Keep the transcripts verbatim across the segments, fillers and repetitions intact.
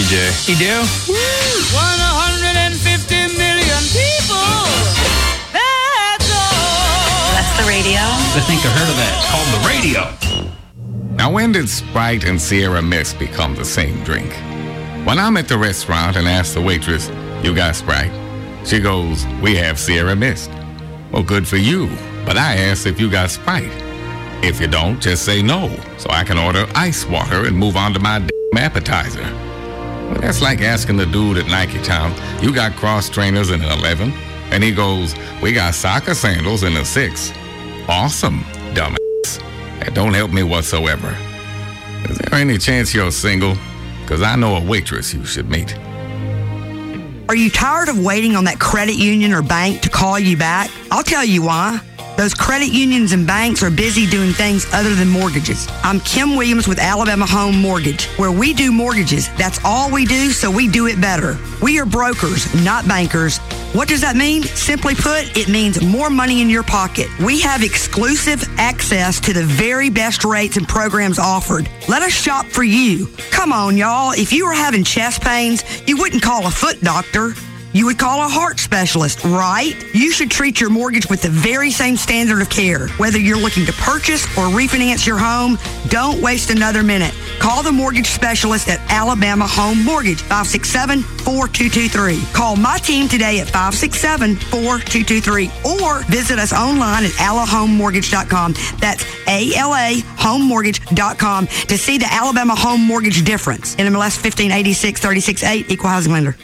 Jay. You do? one hundred fifty million people. That's all. That's the radio. I think I heard of that. It's called the radio. Now, when did Sprite and Sierra Mist become the same drink? When I'm at the restaurant and ask the waitress, "You got Sprite?" She goes, "We have Sierra Mist." Well, good for you. But I asked if you got Sprite. If you don't, just say no, so I can order ice water and move on to my damn appetizer. Well, that's like asking the dude at Nike Town, "You got cross trainers in an eleven?" And he goes, "We got soccer sandals in a six." Awesome, dumbass. That don't help me whatsoever. Is there any chance you're single? Because I know a waitress you should meet. Are you tired of waiting on that credit union or bank to call you back? I'll tell you why. Those credit unions and banks are busy doing things other than mortgages. I'm Kim Williams with Alabama Home Mortgage, where we do mortgages. That's all we do, so we do it better. We are brokers, not bankers. What does that mean? Simply put, it means more money in your pocket. We have exclusive access to the very best rates and programs offered. Let us shop for you. Come on, y'all. If you were having chest pains, you wouldn't call a foot doctor. You would call a heart specialist, right? You should treat your mortgage with the very same standard of care. Whether you're looking to purchase or refinance your home, don't waste another minute. Call the mortgage specialist at Alabama Home Mortgage, five six seven, four two two three. Call my team today at five six seven, four two two three or visit us online at ala home mortgage dot com. That's A L A home mortgage dot com to see the Alabama Home Mortgage difference. N M L S fifteen eighty-six, thirty-six eight, Equal Housing Lender.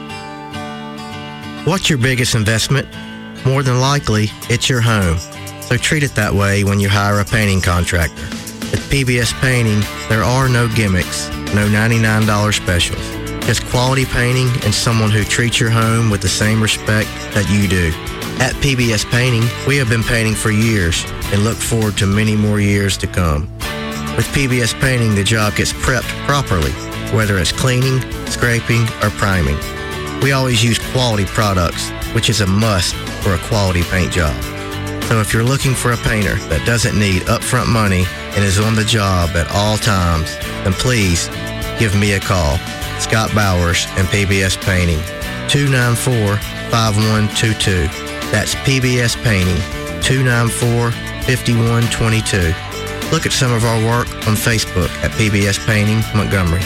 What's your biggest investment? More than likely, it's your home. So treat it that way when you hire a painting contractor. At P B S Painting, there are no gimmicks, no ninety-nine dollars specials. Just quality painting and someone who treats your home with the same respect that you do. At P B S Painting, we have been painting for years and look forward to many more years to come. With P B S Painting, the job gets prepped properly, whether it's cleaning, scraping, or priming. We always use quality products, which is a must for a quality paint job. So if you're looking for a painter that doesn't need upfront money and is on the job at all times, then please give me a call. Scott Bowers and P B S Painting, two nine four, five one two two. That's P B S Painting, two nine four, five one two two. Look at some of our work on Facebook at P B S Painting Montgomery.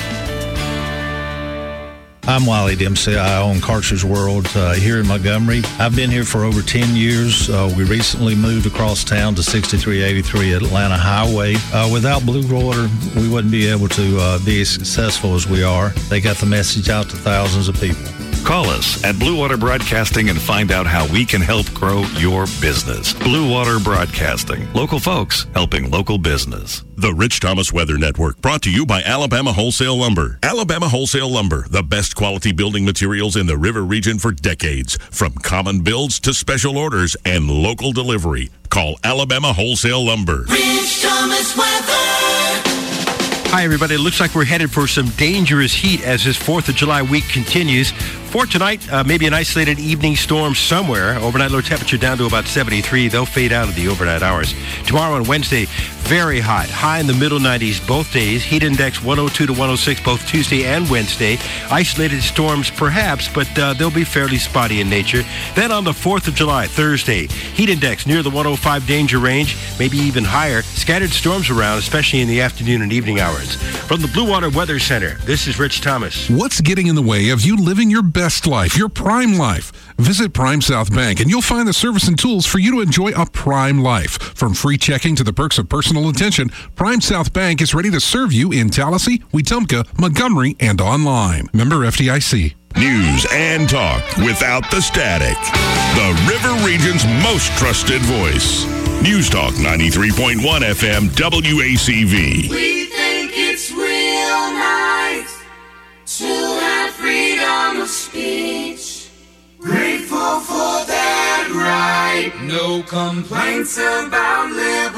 I'm Wiley Dempsey. I own Carter's World uh, here in Montgomery. I've been here for over ten years. Uh, we recently moved across town to sixty-three eighty-three Atlanta Highway. Uh, without Blue Water, we wouldn't be able to uh, be as successful as we are. They got the message out to thousands of people. Call us at Blue Water Broadcasting and find out how we can help grow your business. Blue Water Broadcasting. Local folks helping local business. The Rich Thomas Weather Network, brought to you by Alabama Wholesale Lumber. Alabama Wholesale Lumber, the best quality building materials in the River region for decades. From common builds to special orders and local delivery. Call Alabama Wholesale Lumber. Rich Thomas Weather. Hi, everybody. It looks like we're headed for some dangerous heat as this fourth of July week continues. For tonight, uh, maybe an isolated evening storm somewhere. Overnight low temperature down to about seventy-three. They'll fade out of the overnight hours. Tomorrow and Wednesday, very hot. High in the middle nineties both days. Heat index one oh two to one oh six both Tuesday and Wednesday. Isolated storms perhaps, but uh, they'll be fairly spotty in nature. Then on the fourth of July, Thursday, heat index near the one oh five danger range, maybe even higher. Scattered storms around, especially in the afternoon and evening hours. From the Blue Water Weather Center, this is Rich Thomas. What's getting in the way of you living your best life, your prime life? Visit Prime South Bank and you'll find the service and tools for you to enjoy a prime life. From free checking to the perks of personal attention, Prime South Bank is ready to serve you in Tallahassee, Wetumpka, Montgomery, and online. Member F D I C. News and talk without the static. The River Region's most trusted voice. News Talk ninety-three point one F M W A C V. We think it's real nice to have freedom of speech. Grateful for that right. No complaints about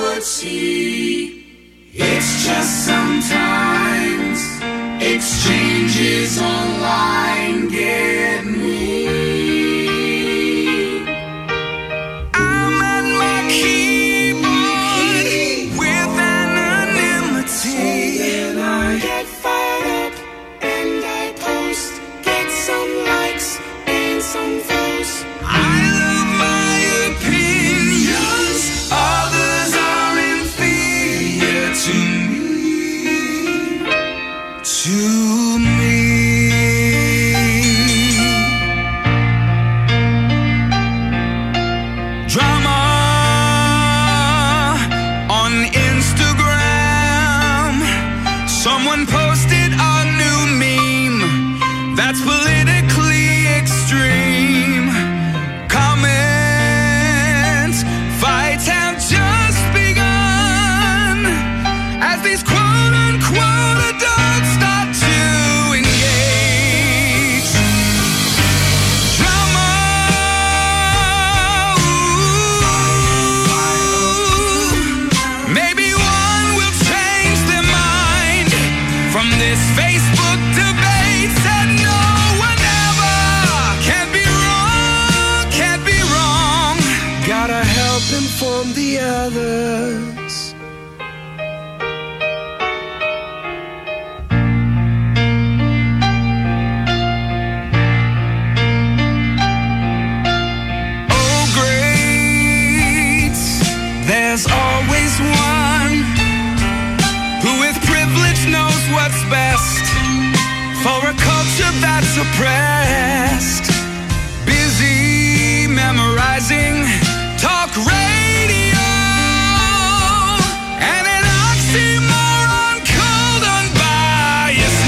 liberty. It's just sometimes exchanges online get me. I'm at my keyboard with anonymity. So then I get fired up and I post. culture that's suppressed. Busy memorizing talk radio and an oxymoron called unbiased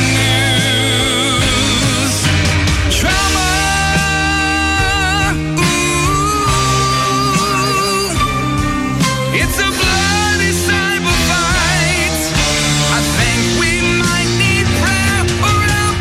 news. Trauma, ooh, it's a bloody cyber fight. I think we might need prayer or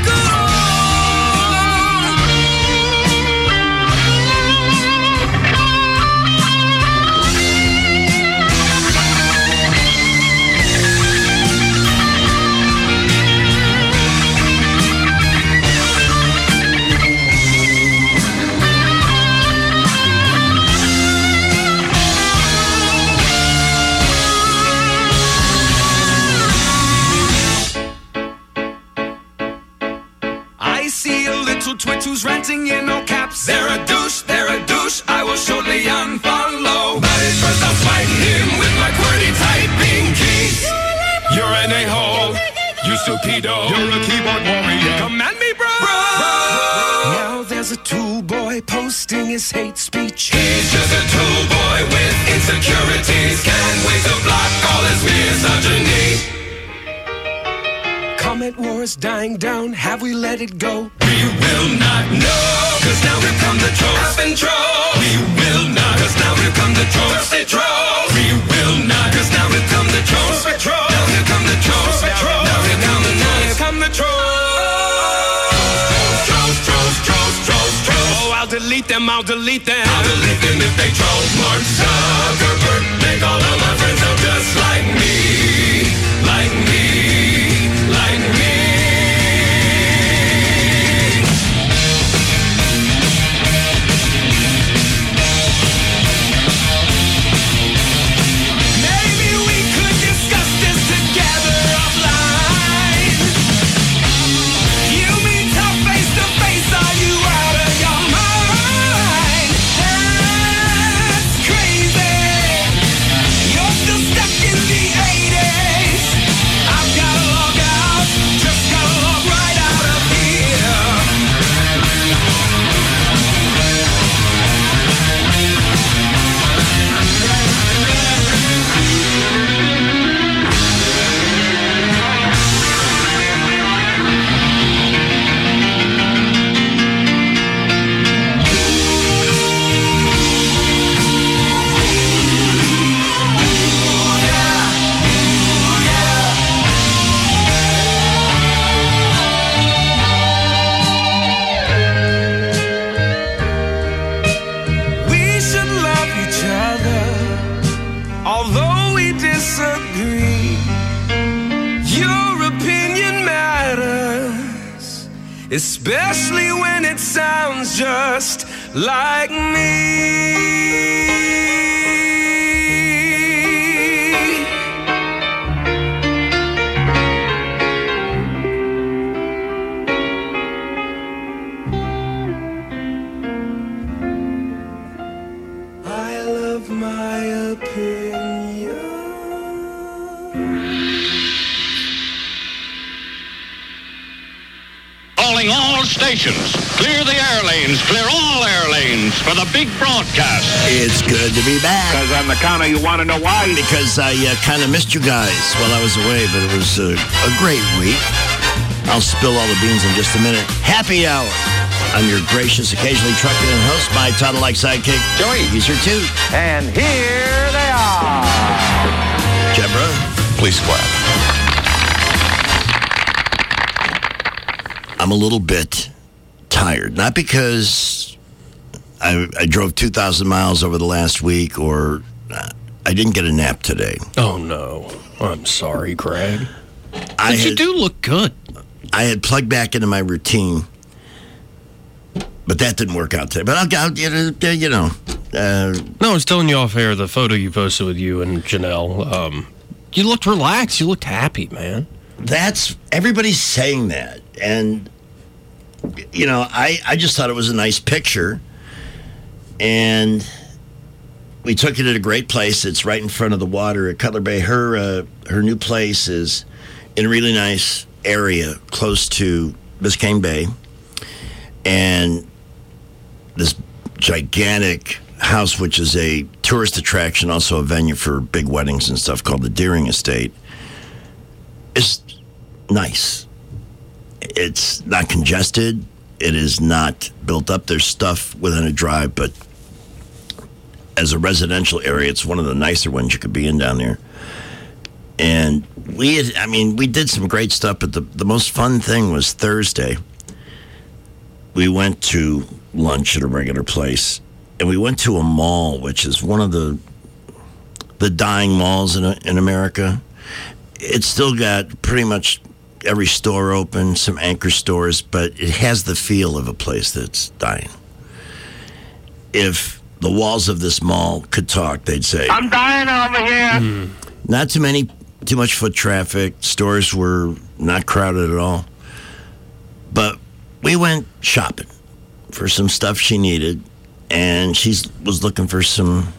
I see a little twit who's ranting in all caps. They're a douche, they're a douche, I will shortly unfollow. But at first I'll fight him with my QWERTY typing keys. You're an a-hole, you stupido. You're a keyboard warrior. Come at me, bro. bro. Now there's a tool boy posting his hate speech. He's just a tool boy with insecurities. Can't wait to block all his misogyny. Comet wars dying down, have we let it go? We will not know, cause now here come the trolls and trolls. We will not, cause now here come the trolls and trolls. We will not, cause now here come the trolls and trolls. Now here come the trolls and trolls. Now here come the now here come the trolls. Trolls, trolls, trolls, trolls, trolls. Oh, I'll delete them, I'll delete them. I'll delete them if they troll. Mark Zuckerberg, make all of my friends look just like me, like me. Like me. Maybe we could discuss this together offline. You mean tough face to face, are you out of your mind? That's crazy. You're still stuck in the eighties. I've got to log out, just gotta log right out of here. We should love each other, although we disagree. Your opinion matters, especially when it sounds just like me. I love my opinion. Calling all stations. Clear the air lanes. Clear all air lanes for the big broadcast. It's good to be back. Because on the counter, you want to know why? Because I uh, kind of missed you guys while I was away, but it was uh, a great week. I'll spill all the beans in just a minute. Happy hour. I'm your gracious, occasionally truculent host, my Toddle-like sidekick, Joey. He's here too. And here they are. Jebra. Please clap. I'm a little bit tired. Not because I, I drove two thousand miles over the last week or uh, I didn't get a nap today. Oh, no. I'm sorry, Greg. I but you had, do look good. I had plugged back into my routine, but that didn't work out today. But I'll, I'll you know. Uh, no, I was telling you off air, the photo you posted with you and Janelle. Um, you looked relaxed. You looked happy, man. That's, everybody's saying that. And, you know, I, I just thought it was a nice picture. And we took it at a great place. It's right in front of the water at Cutler Bay. Her, uh, her new place is in a really nice area close to Biscayne Bay, and this gigantic house, which is a tourist attraction, also a venue for big weddings and stuff, called the Deering Estate, is nice. It's not congested. It is not built up. There's stuff within a drive, but as a residential area, it's one of the nicer ones you could be in down there. And we had, I mean, we did some great stuff, but the, the most fun thing was Thursday. We went to lunch at a regular place, and we went to a mall, which is one of the the dying malls in in America. It's still got pretty much every store open, some anchor stores, but it has the feel of a place that's dying. If the walls of this mall could talk, they'd say, I'm dying over here. Mm. Not too many, too much foot traffic. Stores were not crowded at all. But we went shopping for some stuff she needed, and she was looking for some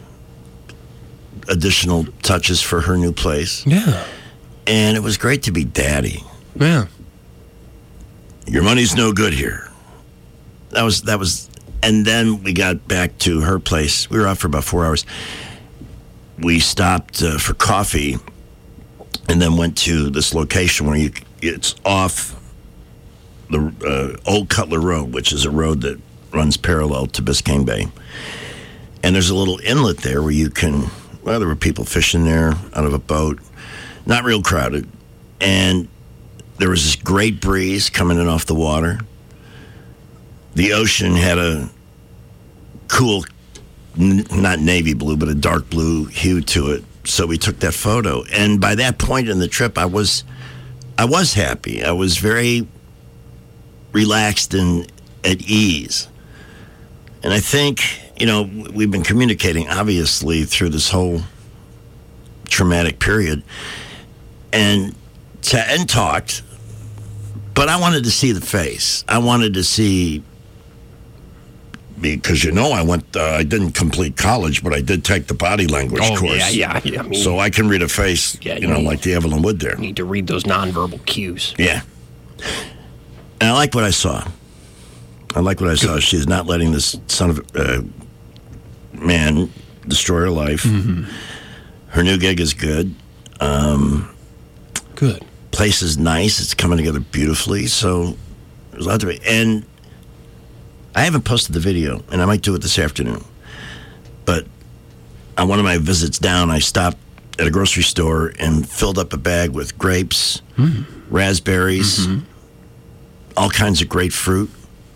additional touches for her new place. Yeah. And it was great to be daddy. Yeah. Your money's no good here. That was, that was, and then we got back to her place. We were out for about four hours. We stopped uh, for coffee and then went to this location where you, it's off the uh, Old Cutler Road, which is a road that runs parallel to Biscayne Bay. And there's a little inlet there where you can, well, there were people fishing there out of a boat. Not real crowded. And there was this great breeze coming in off the water. The ocean had a cool, n- not navy blue, but a dark blue hue to it. So we took that photo. And by that point in the trip, I was, I was happy. I was very relaxed and at ease. And I think, you know, we've been communicating, obviously, through this whole traumatic period. And, t- and talked. But I wanted to see the face. I wanted to see, because, you know, I went, uh, I didn't complete college, but I did take the body language oh, course. yeah, yeah. yeah. I mean, so I can read a face, yeah, you, you know, need, like the Evelyn Wood there. You need to read those nonverbal cues. Yeah. And I like what I saw. I like what I saw. She's not letting this son of a uh, man destroy her life. Mm-hmm. Her new gig is good. Um, good. Place is nice. It's coming together beautifully. So there's a lot to be. And I haven't posted the video, and I might do it this afternoon. But on one of my visits down, I stopped at a grocery store and filled up a bag with grapes, mm. raspberries, mm-hmm. all kinds of great fruit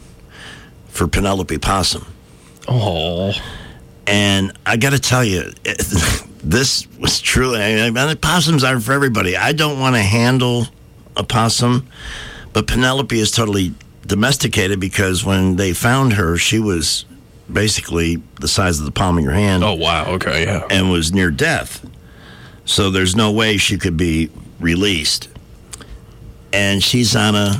for Penelope Possum. Oh. And I got to tell you, this was truly, I mean, possums aren't for everybody. I don't want to handle a possum, but Penelope is totally domesticated because when they found her, she was basically the size of the palm of your hand. Oh, wow. Okay, yeah. And was near death. So there's no way she could be released. And she's on a,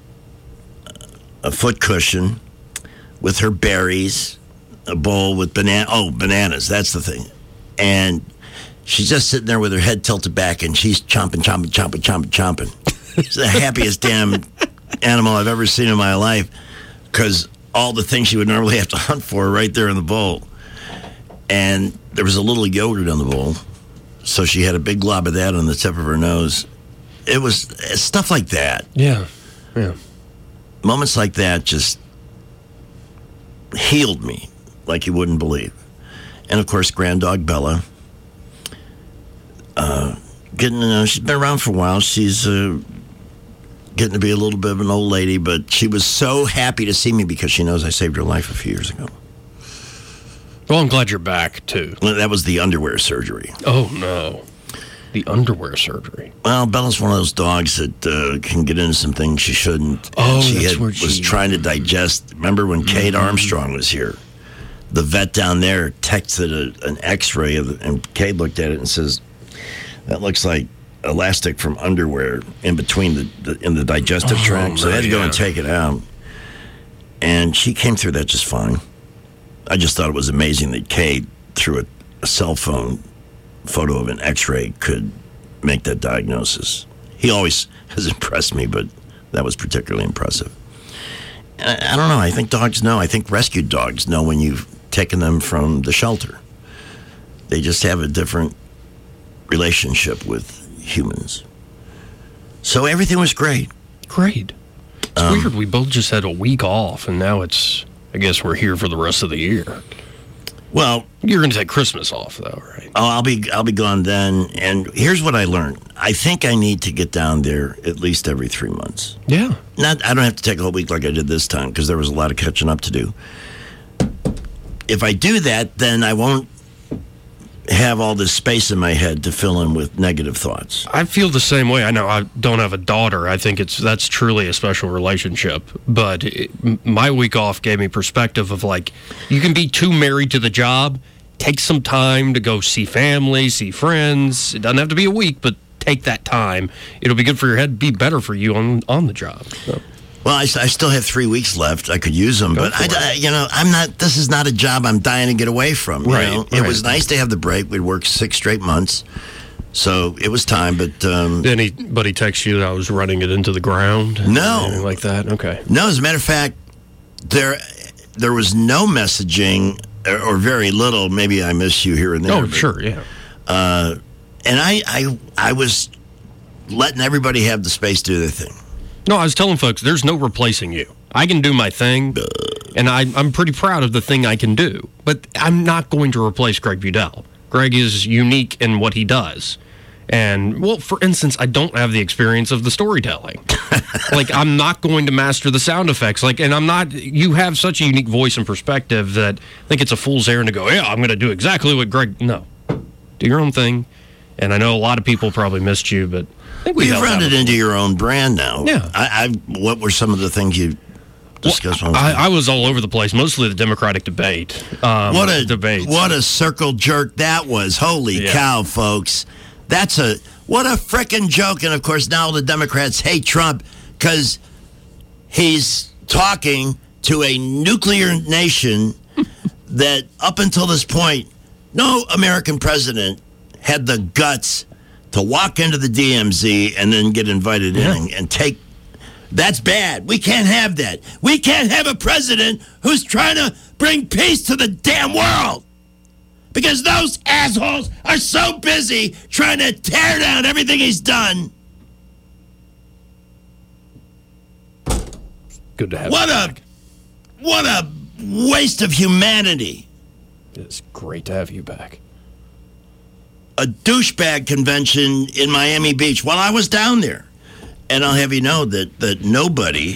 a foot cushion with her berries, a bowl with banana. Oh, bananas. That's the thing. And she's just sitting there with her head tilted back, and she's chomping, chomping, chomping, chomping, chomping. It's the happiest damn animal I've ever seen in my life, because all the things she would normally have to hunt for are right there in the bowl. And there was a little yogurt on the bowl, so she had a big glob of that on the tip of her nose. It was stuff like that. Yeah, yeah. Moments like that just healed me like you wouldn't believe. And, of course, grand dog Bella. Uh, getting, uh, she's been around for a while. She's uh, getting to be a little bit of an old lady, but she was so happy to see me because she knows I saved her life a few years ago. Well, I'm glad you're back, too. That was the underwear surgery. Oh, no. The underwear surgery. Well, Bella's one of those dogs that uh, can get into some things she shouldn't. Oh, she that's had, where was she... trying to digest. Remember when mm-hmm. Kate Armstrong was here? The vet down there texted a, an X-ray, of the, and Kate looked at it and says, "That looks like elastic from underwear in between the, the in the digestive oh, tract." So I had to go yeah. and take it out, and she came through that just fine. I just thought it was amazing that Kate, through a, a cell phone photo of an X-ray, could make that diagnosis. He always has impressed me, but That was particularly impressive. And I, I don't know. I think dogs know. I think rescued dogs know when you've taken them from the shelter. They just have a different relationship with humans. So everything was great. Great. It's um, weird. We both just had a week off, and now it's, I guess we're here for the rest of the year. Well, you're going to take Christmas off, though, right? Oh, I'll be I'll be gone then. And here's what I learned. I think I need to get down there at least every three months. Yeah. Not I don't have to take a whole week like I did this time because there was a lot of catching up to do. If I do that, then I won't have all this space in my head to fill in with negative thoughts. I feel the same way. I know I don't have a daughter. I think it's that's truly a special relationship. But it, my week off gave me perspective of like, you can be too married to the job. Take some time to go see family, see friends. It doesn't have to be a week, but take that time. It'll be good for your head, be better for you on on the job. So. Well, I, I still have three weeks left. I could use them, Go but I, I, you know, I'm not. This is not a job I'm dying to get away from. You right, know? right. It was nice to have the break. We'd worked six straight months, so it was time. But um, then he, but he texts you that I was running it into the ground. No, anything like that. Okay. No, as a matter of fact, there there was no messaging or, or very little. Maybe I miss you here and there. Oh, but, sure, yeah. Uh, and I, I, I was letting everybody have the space to do their thing. No, I was telling folks, there's no replacing you. I can do my thing, and I, I'm pretty proud of the thing I can do. But I'm not going to replace Greg Budell. Greg is unique in what he does. And, well, for instance, I don't have the experience of the storytelling. Like, I'm not going to master the sound effects. Like, and I'm not, you have such a unique voice and perspective that I think it's a fool's errand to go, yeah, I'm going to do exactly what Greg, no. Do your own thing. And I know a lot of people probably missed you, but I think we You've run it into your own brand now. Yeah. I, I, what were some of the things you discussed? Well, I, I was all over the place, mostly the Democratic debate. Um, what a debate! What a circle jerk that was! Holy yeah. cow, folks! That's a what a frickin' joke! And of course, now the Democrats hate Trump because he's talking to a nuclear nation that, up until this point, no American president had the guts to walk into the D M Z and then get invited yeah. in and, and take. That's bad. We can't have that. We can't have a president who's trying to bring peace to the damn world. Because those assholes are so busy trying to tear down everything he's done. Good to have what you a back. What a waste of humanity. It's great to have you back. A douchebag convention in Miami Beach while I was down there. And I'll have you know that, that nobody,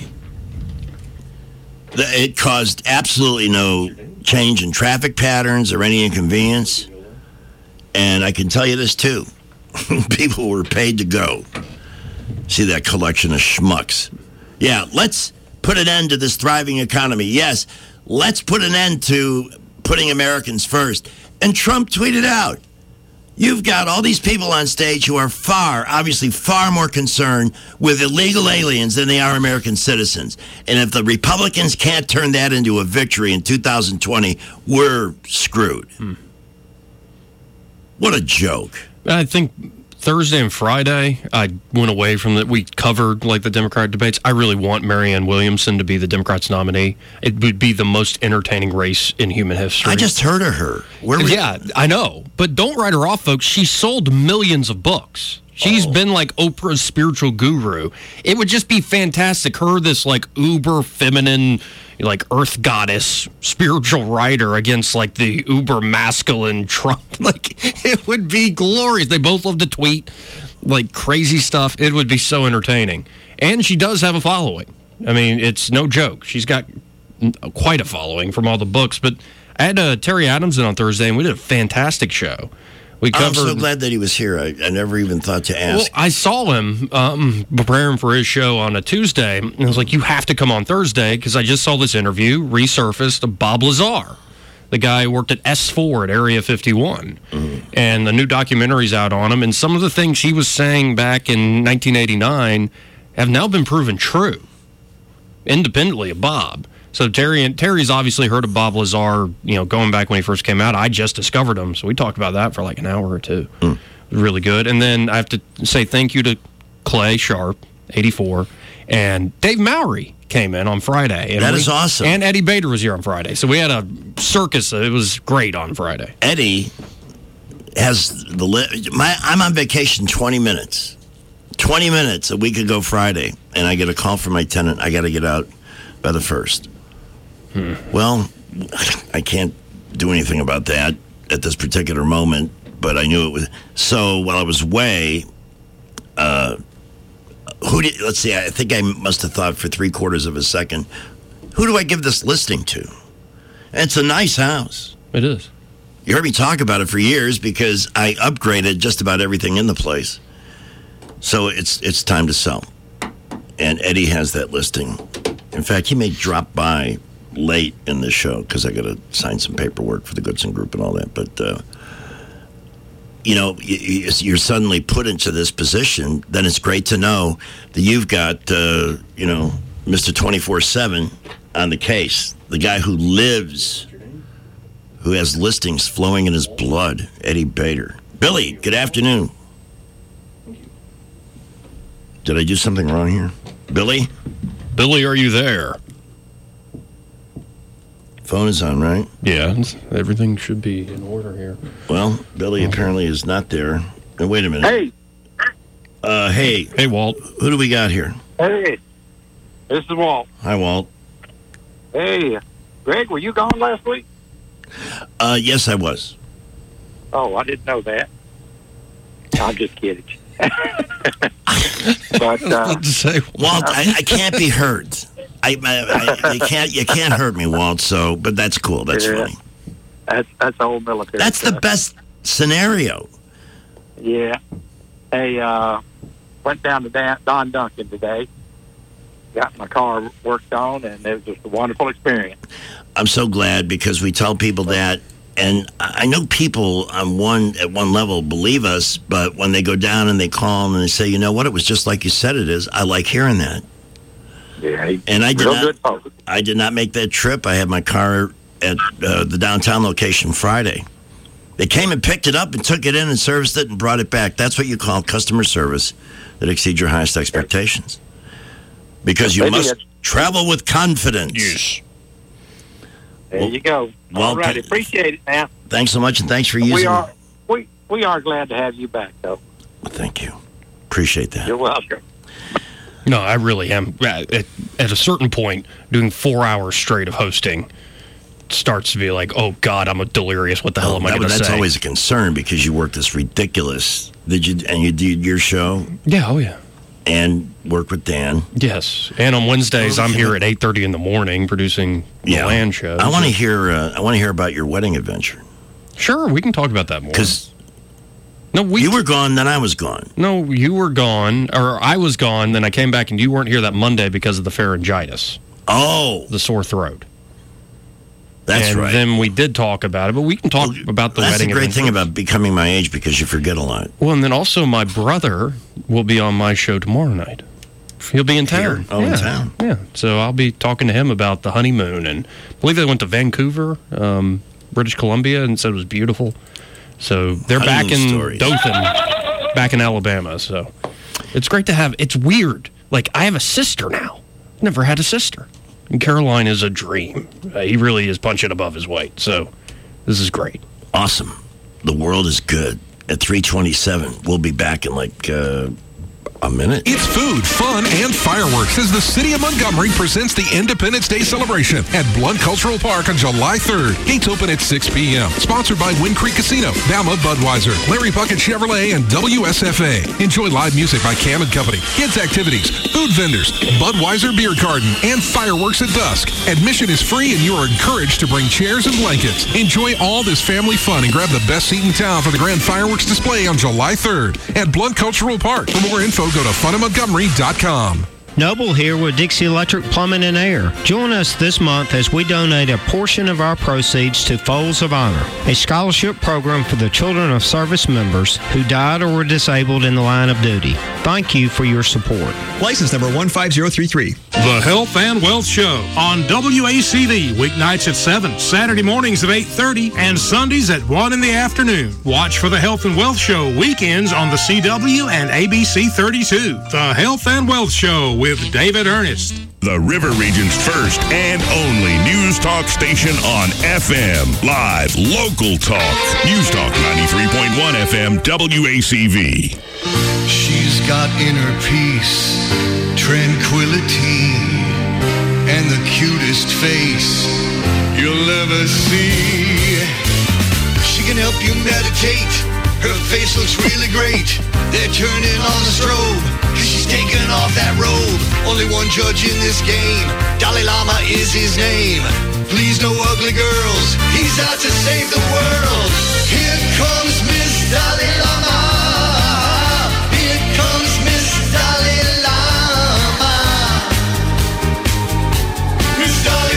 that it caused absolutely no change in traffic patterns or any inconvenience. And I can tell you this, too. People were paid to go. See that collection of schmucks. Yeah, let's put an end to this thriving economy. Yes, let's put an end to putting Americans first. And Trump tweeted out, you've got all these people on stage who are far, obviously far more concerned with illegal aliens than they are American citizens. And if the Republicans can't turn that into a victory in two thousand twenty, we're screwed. Hmm. What a joke. I think Thursday and Friday, I went away from that. We covered like the Democratic debates. I really want Marianne Williamson to be the Democrats' nominee. It would be the most entertaining race in human history. I just heard of her. Where we- yeah, I know. But don't write her off, folks. She sold millions of books. She's oh. been like Oprah's spiritual guru. It would just be fantastic. Her, this like uber feminine, like earth goddess spiritual writer against like the uber masculine Trump. Like, it would be glorious. They both love to tweet like crazy stuff. It would be so entertaining. And she does have a following. I mean, it's no joke. She's got quite a following from all the books. But I had uh, Terry Adams in on Thursday, and we did a fantastic show. We covered, I'm so glad that he was here. I, I never even thought to ask. Well, I saw him um, preparing for his show on a Tuesday, and I was like, you have to come on Thursday, because I just saw this interview resurfaced of Bob Lazar, the guy who worked at S four at Area fifty-one, mm. and the new documentary's out on him, and some of the things he was saying back in nineteen eighty-nine have now been proven true, independently of Bob. So Terry and Terry's obviously heard of Bob Lazar, you know, going back when he first came out. I just discovered him, so we talked about that for like an hour or two. Mm. It was really good. And then I have to say thank you to Clay Sharp, eighty-four, And Dave Mowry came in on Friday. And That we, is awesome. And Eddie Bader was here on Friday. So we had a circus. It was great on Friday. Eddie has the li- my I'm on vacation twenty minutes. twenty minutes a week ago Friday, and I get a call from my tenant. I got to get out by the first. Hmm. Well, I can't do anything about that at this particular moment, but I knew it was. So while I was away, uh, who did, let's see, I think I must have thought for three quarters of a second, who do I give this listing to? And it's a nice house. It is. You heard me talk about it for years because I upgraded just about everything in the place. So it's it's time to sell. And Eddie has that listing. In fact, he may drop by late in the show because I got to sign some paperwork for the Goodson Group and all that. But, uh, you know, you're suddenly put into this position. Then it's great to know that you've got, uh, you know, Mister twenty-four seven on the case. The guy who lives, who has listings flowing in his blood, Eddie Bader. Billy, good afternoon. Did I do something wrong here? Billy? Billy, are you there? Phone is on, right? Yeah, everything should be in order here. Well, Billy apparently is not there. And wait a minute. Hey. Uh, hey. Hey, Walt. Who do we got here? Hey. This is Walt. Hi, Walt. Hey. Greg, were you gone last week? Uh, yes, I was. Oh, I didn't know that. I'm just kidding. But uh, Walt, I, I can't be hurt. I, I, I you can't you can't hurt me, Walt. So, but that's cool. That's Yeah. funny. That's that's old military. That's the stuff. best scenario. Yeah. Hey, uh, went down to Dan, Don Duncan today. Got my car worked on, and it was just a wonderful experience. I'm so glad because we tell people that, and I know people on one at one level believe us, but when they go down and they call and they say, you know what, it was just like you said it is. I like hearing that. Yeah, he, And I did real not. good folks. I did not make that trip. I had my car at uh, the downtown location Friday. They came and picked it up and took it in and serviced it and brought it back. That's what you call customer service that exceeds your highest expectations. Because you Maybe must it's- travel with confidence. Yes. There Well- you go. well, All right, th- appreciate it, man. Thanks so much, and thanks for using We it. are we we are glad to have you back, though. Thank you. Appreciate that. You're welcome. No, I really am. At, at a certain point, doing four hours straight of hosting starts to be like, oh, God, I'm a delirious. What the hell Oh, am I that- going to say? That's always a concern because you work this ridiculous. Did you? And you did your show Yeah, oh, yeah. and work with Dan. Yes. And on Wednesdays, I'm here at eight thirty in the morning producing the Yeah. land show. I want to hear. Uh, I want to hear about your wedding adventure. Sure, we can talk about that more. Because no, we, you were gone, then I was gone. No, you were gone, or I was gone, then I came back and you weren't here that Monday because of the pharyngitis. Oh. The sore throat. That's and right. then we did talk about it, but we can talk about the That's wedding the great thing adventure. about becoming my age because you forget a lot. Well, and then also my brother will be on my show tomorrow night. He'll be in town. Here? Oh, in yeah. town. Yeah. So I'll be talking to him about the honeymoon. And I believe they went to Vancouver, um, British Columbia, and said it was beautiful. So they're back in Honeymoon stories. Dothan, back in Alabama. So it's great to have. It's weird. Like, I have a sister now. Never had a sister. And Caroline is a dream. Uh, he really is punching above his weight. So this is great. Awesome. The world is good. At three twenty-seven, we'll be back in like uh, a minute. It's food, fun, and fireworks as the city of Montgomery presents the Independence Day celebration at Blunt Cultural Park on July third. Gates open at six p.m. Sponsored by Wind Creek Casino, Bama Budweiser, Larry Bucket Chevrolet, and W S F A. Enjoy live music by Cam and Company, kids activities, food vendors, Budweiser beer garden, and fireworks at dusk. Admission is free and you are encouraged to bring chairs and blankets. Enjoy all this family fun and grab the best seat in town for the grand fireworks display on July third at Blunt Cultural Park. For more info, go to fun of montgomery dot com. Noble here with Dixie Electric Plumbing and Air. Join us this month as we donate a portion of our proceeds to Folds of Honor, a scholarship program for the children of service members who died or were disabled in the line of duty. Thank you for your support. License number one five zero three three. The Health and Wealth Show on W A C V, weeknights at seven, Saturday mornings at eight thirty, and Sundays at one in the afternoon. Watch for the Health and Wealth Show weekends on the C W and A B C thirty-two. The Health and Wealth Show, with David Ernest. The River Region's first and only news talk station on F M. Live, local talk. News Talk ninety-three point one F M W A C V. She's got inner peace, tranquility, and the cutest face you'll ever see. She can help you meditate. Her face looks really great. They're turning on the strobe, cause she's taking off that robe. Only one judge in this game, Dalai Lama is his name. Please no ugly girls, he's out to save the world. Here comes Miss Dalai Lama. Here comes Miss Dalai Lama. Miss Dalai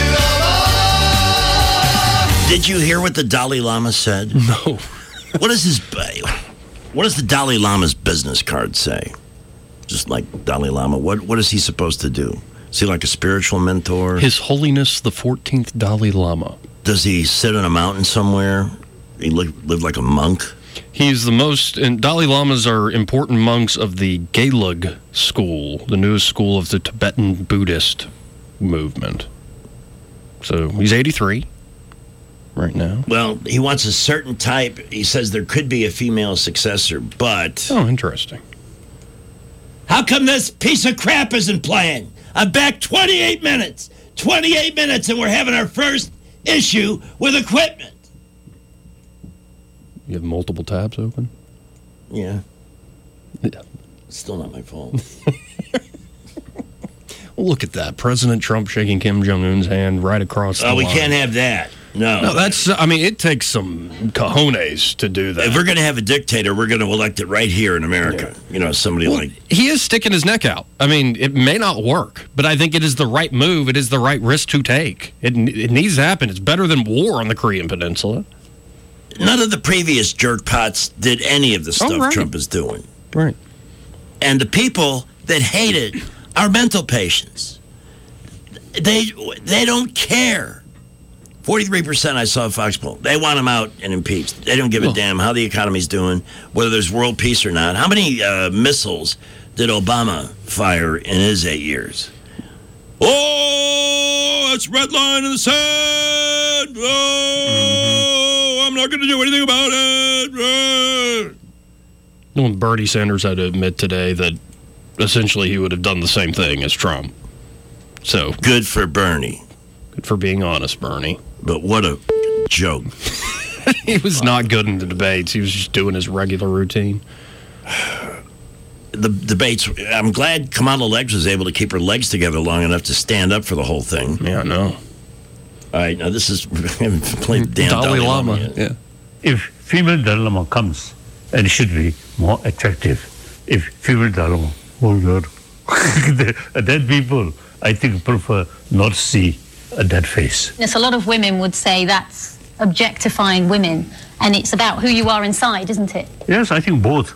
Lama. Did you hear what the Dalai Lama said? No. What is his? What does the Dalai Lama's business card say? Just like Dalai Lama, what what is he supposed to do? Is he like a spiritual mentor? His Holiness the fourteenth Dalai Lama. Does he sit on a mountain somewhere? He live, live like a monk? He's the most, and Dalai Lamas are important monks of the Gelug school, the newest school of the Tibetan Buddhist movement. So he's eighty-three right now. Well, he wants a certain type. He says there could be a female successor, but... Oh, interesting. How come this piece of crap isn't playing? I'm back twenty-eight minutes. twenty-eight minutes, and we're having our first issue with equipment. You have multiple tabs open? Yeah. Yeah. Still not my fault. Look at that. President Trump shaking Kim Jong-un's hand right across the Oh, we line. can't have that. No. No, that's, I mean, it takes some cojones to do that. If we're going to have a dictator, we're going to elect it right here in America. Yeah. You know, somebody well, like... He is sticking his neck out. I mean, it may not work, but I think it is the right move. It is the right risk to take. It, it needs to happen. It's better than war on the Korean Peninsula. None of the previous jerkpots did any of the stuff oh, right. Trump is doing. Right. And the people that hate it are mental patients. They, they don't care. forty-three percent I saw Fox poll. They want him out and impeached. They don't give a damn how the economy's doing, whether there's world peace or not. How many uh, missiles did Obama fire in his eight years? Oh, it's red line in the sand. Oh, I'm not going to do anything about it. Well, Bernie Sanders had to admit today that essentially he would have done the same thing as Trump. So good for Bernie. Good for being honest, Bernie. But what a joke. He was not good in the debates. He was just doing his regular routine. The debates, I'm glad Kamala Legs was able to keep her legs together long enough to stand up for the whole thing. Yeah, I know. All right, now this is playing damn Dalai, Dalai Lama. Lama. Yeah. If female Dalai Lama comes, and it should be more attractive. If female Dalai Lama, oh God, dead people, I think prefer not to see a dead face. Yes, a lot of women would say that's objectifying women, and it's about who you are inside, isn't it? Yes, I think both.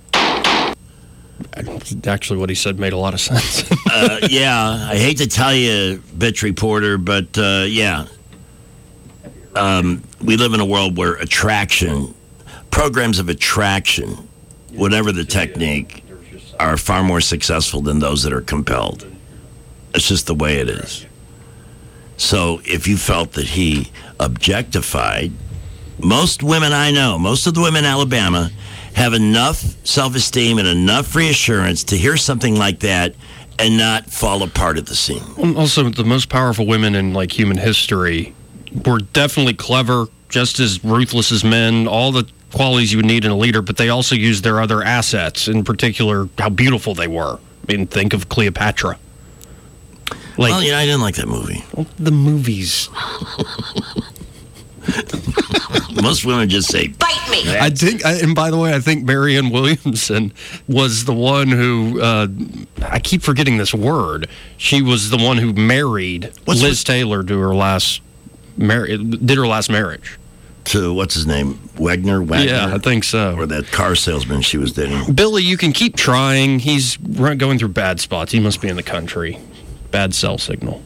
Actually, what he said made a lot of sense. uh, yeah, I hate to tell you, bitch reporter, but uh, yeah. Um, we live in a world where attraction, programs of attraction, whatever the technique, are far more successful than those that are compelled. It's just the way it is. So if you felt that he objectified, most women I know, most of the women in Alabama, have enough self-esteem and enough reassurance to hear something like that and not fall apart at the seam. Also, the most powerful women in like human history were definitely clever, just as ruthless as men, all the qualities you would need in a leader, but they also used their other assets, in particular how beautiful they were. I mean, think of Cleopatra. Like, well, yeah, I didn't like that movie. Well, the movies. Most women just say, "Bite me." I think, and by the way, I think Marianne Williamson was the one who, uh, I keep forgetting this word. She was the one who married What's Liz what? Taylor to her last, mar- did her last marriage. To, what's his name? Wagner? Wagner? Yeah, I think so. Or that car salesman she was dating. Billy, you can keep trying. He's going through bad spots. He must be in the country. Bad cell signal.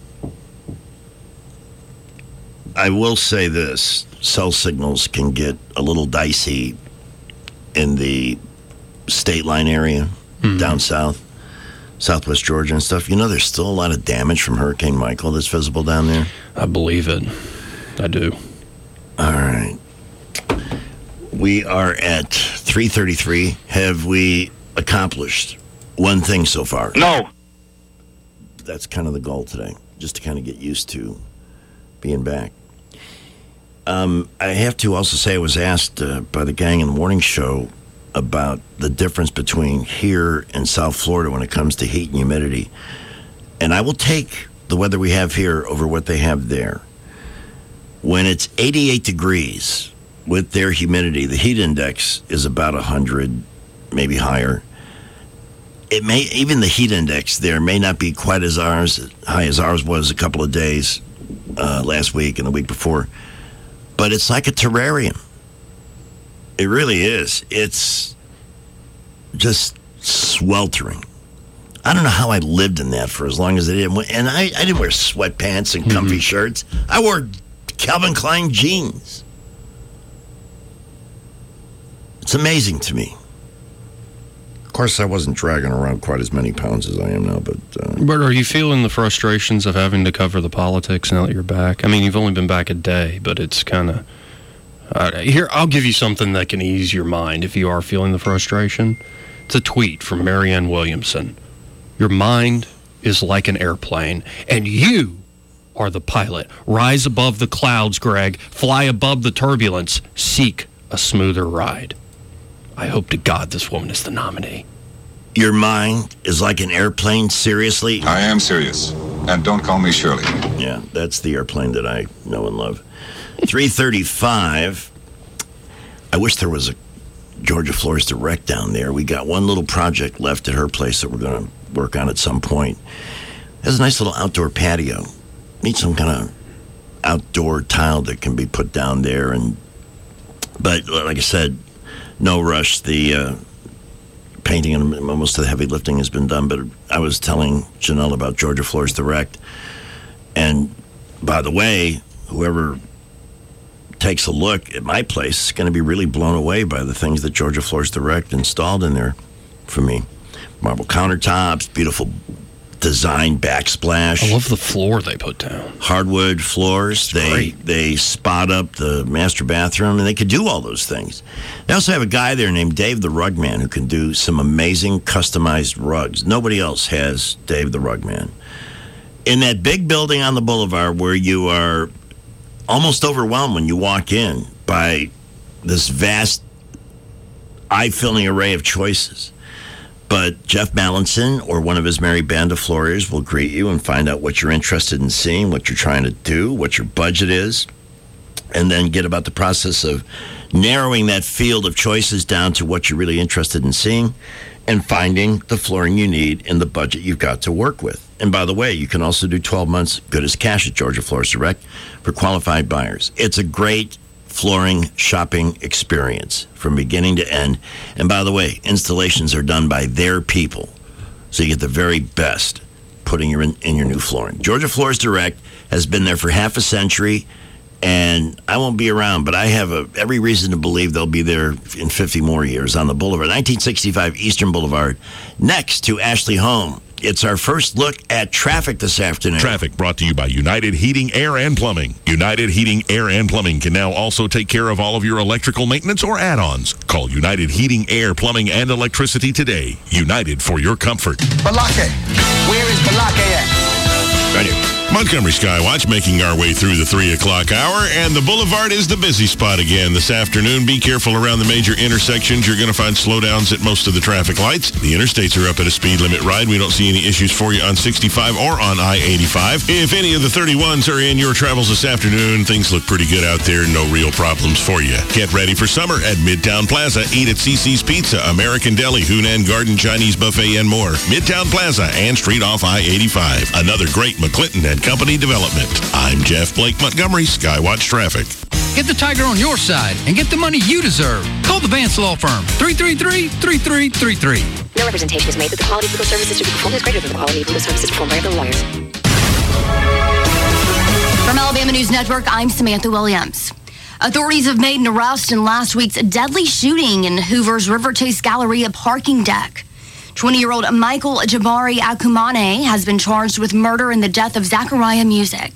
I will say this. Cell signals can get a little dicey in the state line area mm-hmm. down south. southwest Georgia and stuff. You know, there's still a lot of damage from Hurricane Michael that's visible down there. I believe it. I do. All right. We are at three thirty-three. Have we accomplished one thing so far? No. That's kind of the goal today, just to kind of get used to being back. Um, I have to also say I was asked uh, by the gang in the morning show about the difference between here and South Florida when it comes to heat and humidity. And I will take the weather we have here over what they have there. When it's eighty-eight degrees with their humidity, the heat index is about one hundred, maybe higher. It may, even the heat index there may not be quite as ours, high as ours was a couple of days uh, last week and the week before. But it's like a terrarium. It really is. It's just sweltering. I don't know how I lived in that for as long as I did. And I, I didn't wear sweatpants and comfy mm-hmm. shirts. I wore Calvin Klein jeans. It's amazing to me. Of course, I wasn't dragging around quite as many pounds as I am now, but... Uh, but are you feeling the frustrations of having to cover the politics now that you're back? I mean, you've only been back a day, but it's kind of... Uh, here, I'll give you something that can ease your mind if you are feeling the frustration. It's a tweet from Marianne Williamson. Your mind is like an airplane, and you are the pilot. Rise above the clouds, Greg. Fly above the turbulence. Seek a smoother ride. I hope to God this woman is the nominee. Your mind is like an airplane? Seriously? I am serious. And don't call me Shirley. Yeah, that's the airplane that I know and love. three thirty-five. I wish there was a Georgia Floors Direct down there. We got one little project left at her place that we're going to work on at some point. It has a nice little outdoor patio. Need some kind of outdoor tile that can be put down there. And But like I said, no rush. The uh, painting and most of the heavy lifting has been done. But I was telling Janelle about Georgia Floors Direct. And by the way, whoever takes a look at my place is going to be really blown away by the things that Georgia Floors Direct installed in there for me. Marble countertops, beautiful design backsplash. I love the floor they put down. Hardwood floors. It's they great. They spot up the master bathroom, and they could do all those things. They also have a guy there named Dave the Rug Man who can do some amazing customized rugs. Nobody else has Dave the Rug Man. In that big building on the boulevard where you are almost overwhelmed when you walk in by this vast, eye-filling array of choices. But Jeff Mallinson or one of his merry band of floors will greet you and find out what you're interested in seeing, what you're trying to do, what your budget is, and then get about the process of narrowing that field of choices down to what you're really interested in seeing and finding the flooring you need in the budget you've got to work with. And by the way, you can also do twelve months good as cash at Georgia Floors Direct for qualified buyers. It's a great flooring shopping experience from beginning to end. And by the way, installations are done by their people. So you get the very best putting your in, in your new flooring. Georgia Floors Direct has been there for half a century, and I won't be around, but I have a, every reason to believe they'll be there in fifty more years on the Boulevard, nineteen sixty-five Eastern Boulevard, next to Ashley Home. It's our first look at traffic this afternoon. Traffic brought to you by United Heating, Air, and Plumbing. United Heating, Air, and Plumbing can now also take care of all of your electrical maintenance or add-ons. Call United Heating, Air, Plumbing, and Electricity today. United for your comfort. Balake. Where is Balake at? Thank you. Montgomery Skywatch making our way through the three o'clock hour, and the Boulevard is the busy spot again this afternoon. Be careful around the major intersections. You're going to find slowdowns at most of the traffic lights. The interstates are up at a speed limit ride. We don't see any issues for you on sixty-five or on I eighty-five. If any of the thirty-ones are in your travels this afternoon, things look pretty good out there. No real problems for you. Get ready for summer at Midtown Plaza. Eat at C C's Pizza, American Deli, Hunan Garden Chinese Buffet, and more. Midtown Plaza and Street off I eighty-five. Another great McClinton and Company development. I'm Jeff Blake Montgomery, Skywatch Traffic. Get the Tiger on your side and get the money you deserve. Call the Vance Law Firm, three three three, three three three three. No representation is made that the quality of legal services to be performed is greater than the quality of legal services performed by other lawyers. From Alabama News Network, I'm Samantha Williams. Authorities have made an arrest in last week's deadly shooting in Hoover's River Chase Galleria parking deck. twenty-year-old Michael Jabari Akumane has been charged with murder in the death of Zachariah Music.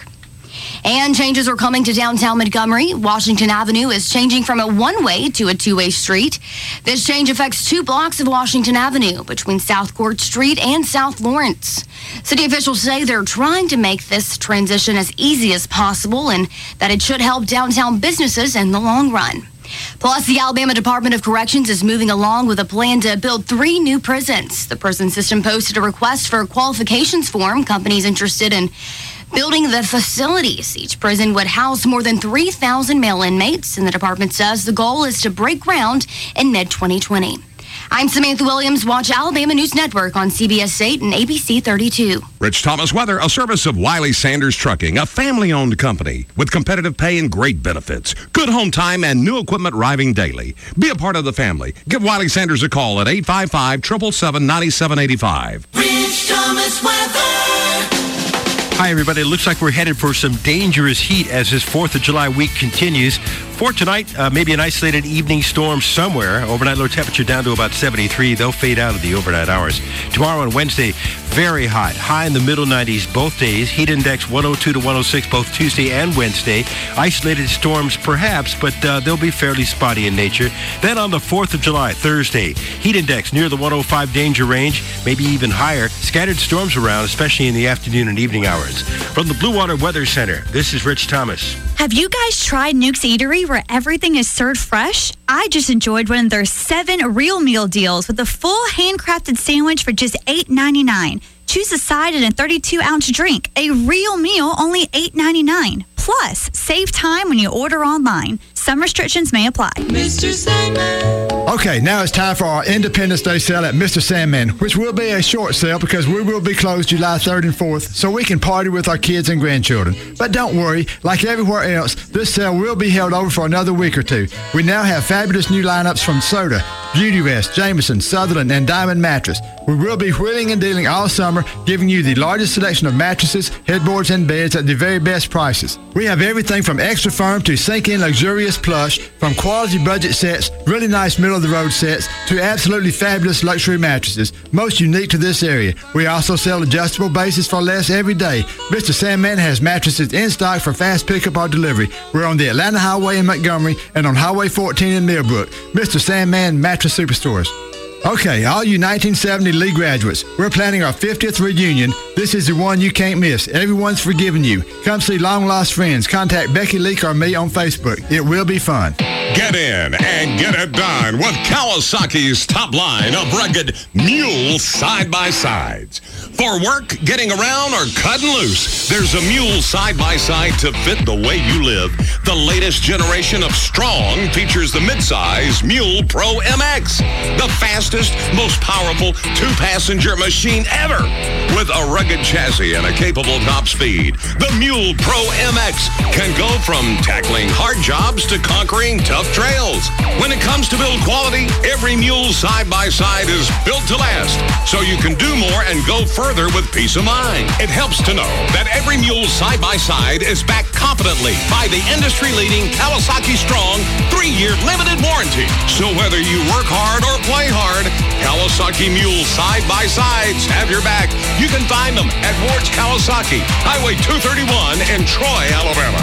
And changes are coming to downtown Montgomery. Washington Avenue is changing from a one-way to a two-way street. This change affects two blocks of Washington Avenue between South Court Street and South Lawrence. City officials say they're trying to make this transition as easy as possible and that it should help downtown businesses in the long run. Plus, the Alabama Department of Corrections is moving along with a plan to build three new prisons. The prison system posted a request for a qualifications form. Companies interested in building the facilities. Each prison would house more than three thousand male inmates, and the department says the goal is to break ground in mid twenty twenty. I'm Samantha Williams. Watch Alabama News Network on C B S eight and A B C thirty-two. Rich Thomas Weather, a service of Wiley Sanders Trucking, a family-owned company with competitive pay and great benefits. Good home time and new equipment arriving daily. Be a part of the family. Give Wiley Sanders a call at eight five five, seven seven seven, nine seven eight five. Rich Thomas Weather. Hi, everybody. It looks like we're headed for some dangerous heat as this fourth of July week continues. For tonight, uh, maybe an isolated evening storm somewhere. Overnight low temperature down to about seventy-three. They'll fade out of the overnight hours. Tomorrow and Wednesday, very hot. High in the middle nineties both days. Heat index one oh two to one oh six both Tuesday and Wednesday. Isolated storms perhaps, but uh, they'll be fairly spotty in nature. Then on the fourth of July, Thursday, heat index near the one oh five danger range, maybe even higher. Scattered storms around, especially in the afternoon and evening hours. From the Blue Water Weather Center, this is Rich Thomas. Have you guys tried Nuke's Eatery where everything is served fresh? I just enjoyed one of their seven real meal deals with a full handcrafted sandwich for just eight ninety-nine. Choose a side and a thirty-two ounce drink. A real meal, only eight ninety-nine. Plus, save time when you order online. Some restrictions may apply. Mister Sandman. Okay, now it's time for our Independence Day sale at Mister Sandman, which will be a short sale because we will be closed July third and fourth, so we can party with our kids and grandchildren. But don't worry, like everywhere else, this sale will be held over for another week or two. We now have fabulous new lineups from Soda, Beauty Rest, Jameson, Sutherland, and Diamond Mattress. We will be wheeling and dealing all summer, giving you the largest selection of mattresses, headboards, and beds at the very best prices. We have everything from extra firm to sink-in luxurious plush, from quality budget sets, really nice middle-of-the-road sets, to absolutely fabulous luxury mattresses, most unique to this area. We also sell adjustable bases for less every day. Mister Sandman has mattresses in stock for fast pickup or delivery. We're on the Atlanta Highway in Montgomery and on Highway fourteen in Millbrook. Mister Sandman Mattress Superstores. Okay, all you nineteen seventy Lee graduates, we're planning our fiftieth reunion. This is the one you can't miss. Everyone's forgiven you. Come see Long Lost Friends. Contact Becky Leak or me on Facebook. It will be fun. Get in and get it done with Kawasaki's top line of rugged mule side-by-sides. For work, getting around, or cutting loose, there's a mule side-by-side to fit the way you live. The latest generation of Strong features the midsize Mule Pro M X, the fastest, most powerful two-passenger machine ever. With a rugged chassis and a capable top speed, the Mule Pro M X can go from tackling hard jobs to conquering tough trails. When it comes to build quality, every mule side-by-side is built to last, so you can do more and go further with peace of mind. It helps to know that every mule side-by-side is backed confidently by the industry-leading Kawasaki Strong three-year limited warranty. So whether you work hard or play hard, Kawasaki Mule side-by-sides have your back. You can find them at Ward's Kawasaki, Highway two thirty-one in Troy, Alabama.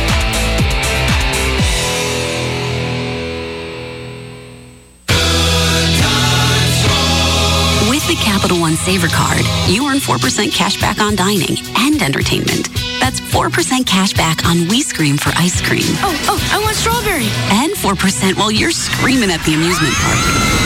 With the Capital One Saver Card, you earn four percent cash back on dining and entertainment. That's four percent cash back on We Scream for ice cream. Oh, oh, I want strawberry. And four percent while you're screaming at the amusement park.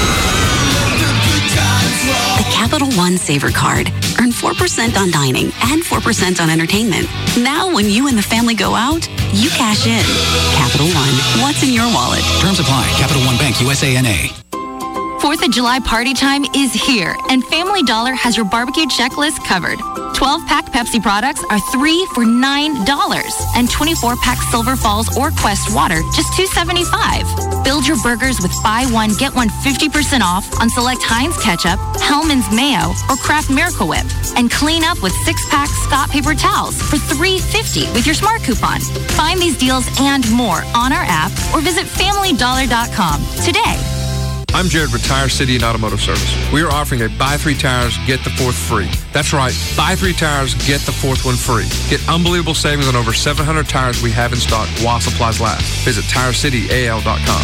The Capital One Saver Card. Earn four percent on dining and four percent on entertainment. Now when you and the family go out, you cash in. Capital One. What's in your wallet? Terms apply. Capital One Bank, U S A N A. Fourth of July party time is here, and Family Dollar has your barbecue checklist covered. twelve-pack Pepsi products are three for nine dollars, and twenty-four-pack Silver Falls or Quest water just two seventy-five. Build your burgers with buy one, get one fifty percent off on select Heinz ketchup, Hellman's mayo, or Kraft Miracle Whip. And clean up with six-pack Scott paper towels for three fifty with your Smart Coupon. Find these deals and more on our app or visit family dollar dot com today. I'm Jared with Tire City and Automotive Service. We are offering a buy three tires, get the fourth free. That's right, buy three tires, get the fourth one free. Get unbelievable savings on over seven hundred tires we have in stock while supplies last. Visit tire city a l dot com.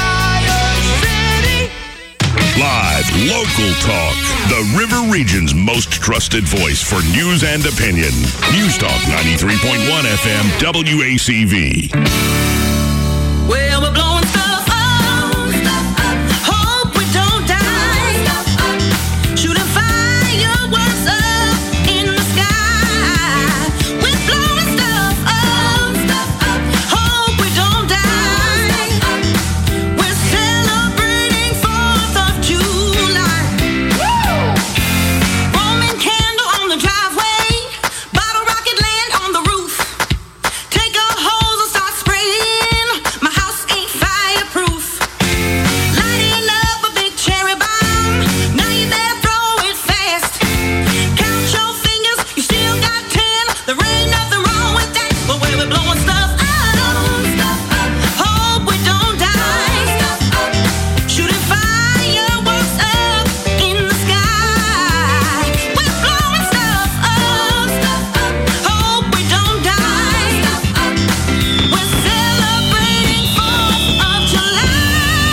Live, local talk. The River Region's most trusted voice for news and opinion. News Talk ninety-three point one F M W A C V. Well, we're blowing stuff up, stuff up. Hope we don't die. Stuff up. Shooting fireworks up in the sky. We're blowing stuff up, stuff up. Hope we don't die. We're celebrating fourth of July. Woo! Roman candle on the driveway. Bottle rocket land on the roof. Take a hose and start spraying. My house ain't fireproof. Lighting up a big cherry bomb. Now you better throw it fast. Count your fingers, you still got ten. There ain't nothing wrong with that. But when we're blowing stuff up, stuff up. Hope we don't die. Stuff up. Shooting fireworks up in the sky. We're blowing stuff up, stuff up. Hope we don't die. Stuff up. We're celebrating fourth of July.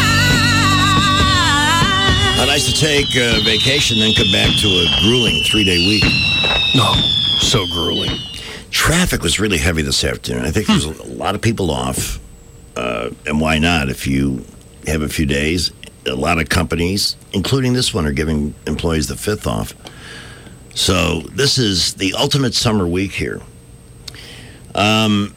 How nice to take a vacation, then come back to a grueling three-day week. No, so grueling. Traffic was really heavy this afternoon. I think there's a lot of people off, uh, and why not? If you have a few days, a lot of companies, including this one, are giving employees the fifth off. So this is the ultimate summer week here. Um,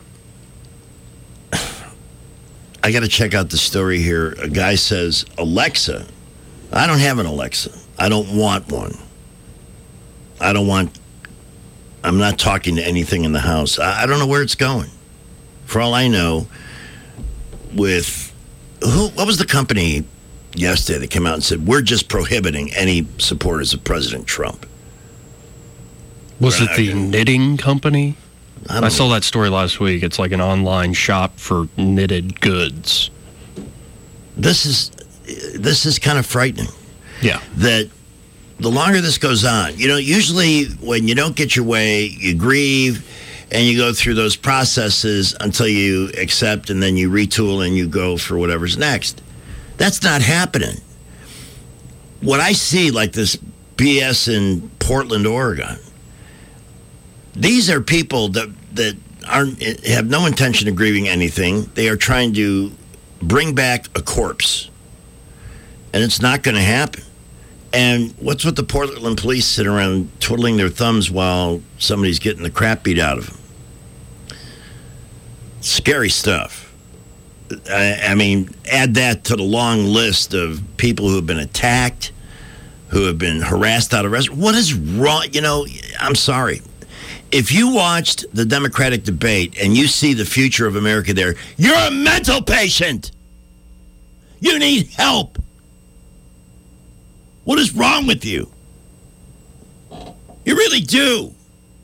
I got to check out the story here. A guy says, Alexa, I don't have an Alexa. I don't want one. I don't want, I'm not talking to anything in the house. I, I don't know where it's going. For all I know, with, who? what was the company yesterday that came out and said, we're just prohibiting any supporters of President Trump? Was it the knitting company? I, I don't saw know. that story last week. It's like an online shop for knitted goods. This is, this is kind of frightening. Yeah. That the longer this goes on, you know, usually when you don't get your way, you grieve and you go through those processes until you accept and then you retool and you go for whatever's next. That's not happening. What I see, like this B S in Portland, Oregon, these are people that, that aren't have no intention of grieving anything. They are trying to bring back a corpse. And it's not going to happen. And what's with the Portland police sitting around twiddling their thumbs while somebody's getting the crap beat out of them? Scary stuff. I, I mean, add that to the long list of people who have been attacked, who have been harassed out of restaurants. What is wrong? You know, I'm sorry. If you watched the Democratic debate and you see the future of America there, you're a mental patient. You need help. What is wrong with you? You really do.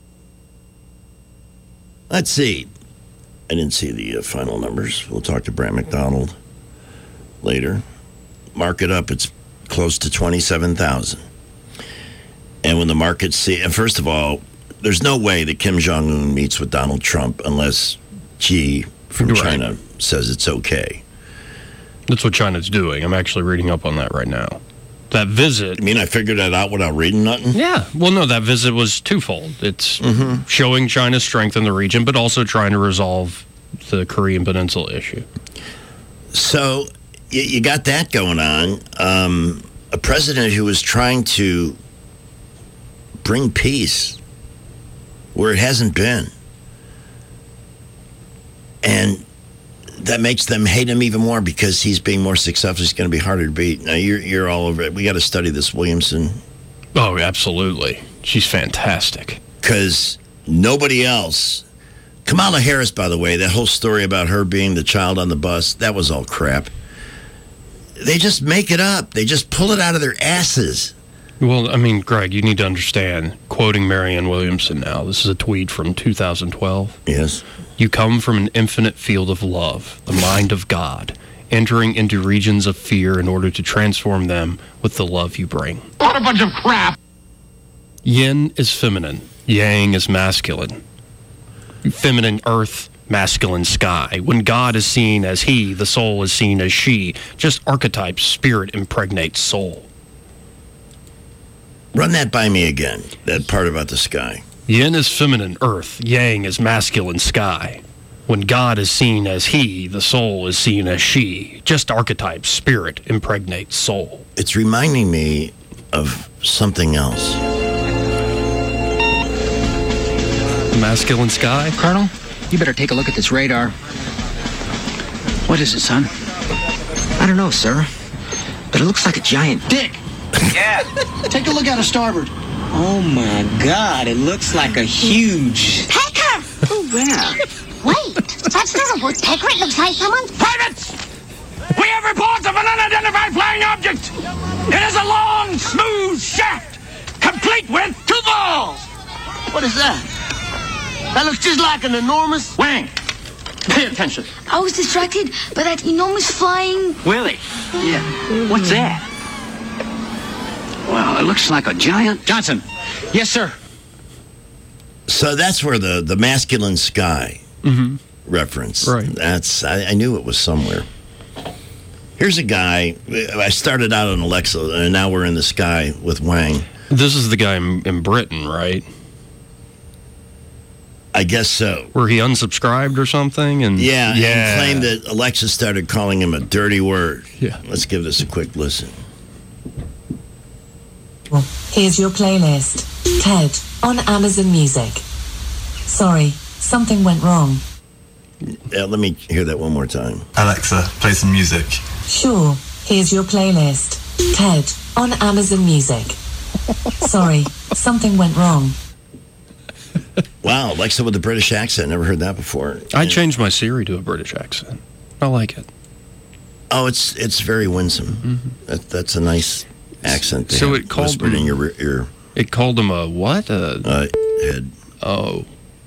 Let's see. I didn't see the uh, final numbers. We'll talk to Brant McDonald later. Mark it up. It's close to twenty-seven thousand. And when the markets see, and first of all, there's no way that Kim Jong-un meets with Donald Trump unless Xi from Right. China says it's okay. That's what China's doing. I'm actually reading up on that right now. That visit. I mean, I figured that out without reading nothing? Yeah. Well, no, that visit was twofold. It's Mm-hmm. showing China's strength in the region, but also trying to resolve the Korean Peninsula issue. So you, you got that going on. Um, a president who is trying to bring peace where it hasn't been. And that makes them hate him even more because he's being more successful. He's going to be harder to beat. Now, you're, you're all over it. We got to study this Williamson. Oh, absolutely. She's fantastic. Because nobody else... Kamala Harris, by the way, that whole story about her being the child on the bus, that was all crap. They just make it up. They just pull it out of their asses. Well, I mean, Greg, you need to understand, quoting Marianne Williamson now, this is a tweet from two thousand twelve. Yes. You come from an infinite field of love, the mind of God, entering into regions of fear in order to transform them with the love you bring. What a bunch of crap! Yin is feminine. Yang is masculine. Feminine earth, masculine sky. When God is seen as he, the soul is seen as she. Just archetypes, spirit impregnates soul. Run that by me again, that part about the sky. Yin is feminine earth. Yang is masculine sky. When God is seen as he, the soul is seen as she. Just archetypes, spirit impregnates soul. It's reminding me of something else. Masculine sky? Colonel, you better take a look at this radar. What is it, son? I don't know, sir. But it looks like a giant dick. Yeah. Take a look out of starboard. Oh my God, it looks like a huge... Pecker! Oh, yeah. Wait, that's not a woodpecker. It looks like someone's... Privates! We have reports of an unidentified flying object. It is a long, smooth shaft, complete with two balls. What is that? That looks just like an enormous... Wang, pay attention. I was distracted by that enormous flying... Willie. Yeah. What's that? Well, it looks like a giant... Johnson. Yes, sir. So that's where the, the masculine sky mm-hmm. reference. Right. That's I, I knew it was somewhere. Here's a guy. I started out on Alexa, and now we're in the sky with Wang. This is the guy in, in Britain, right? I guess so. Where he unsubscribed or something? And yeah, yeah. and claimed that Alexa started calling him a dirty word. Yeah. Let's give this a quick listen. Here's your playlist. Ted on Amazon Music. Sorry, something went wrong. Yeah, let me hear that one more time. Alexa, play some music. Sure, here's your playlist. Ted on Amazon Music. Sorry, something went wrong. Wow, Alexa with a British accent. Never heard that before. I changed my Siri to a British accent. I like it. Oh, it's it's very winsome. Mm-hmm. That, that's a nice accent. So it called whispered him, in your ear. It called him a what? A uh, head. Oh.